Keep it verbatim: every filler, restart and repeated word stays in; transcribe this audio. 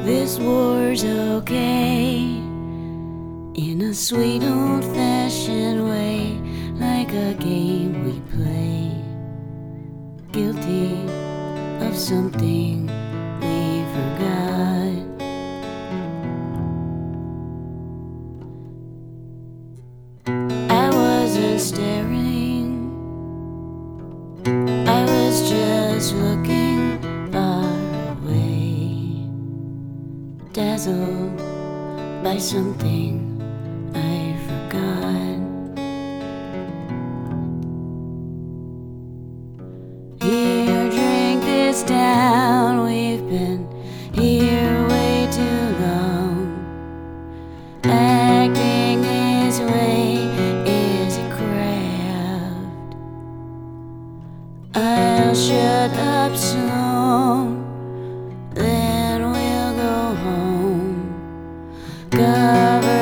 This war's okay in a sweet old-fashioned way, like a game we play, guilty of something we forgot. I wasn't staring, I was just looking far away, dazzled by something I forgot. Here, drink this down, we've been here way too long. Acting this way is a craft. I'll shut up soon, then we'll go home. Cover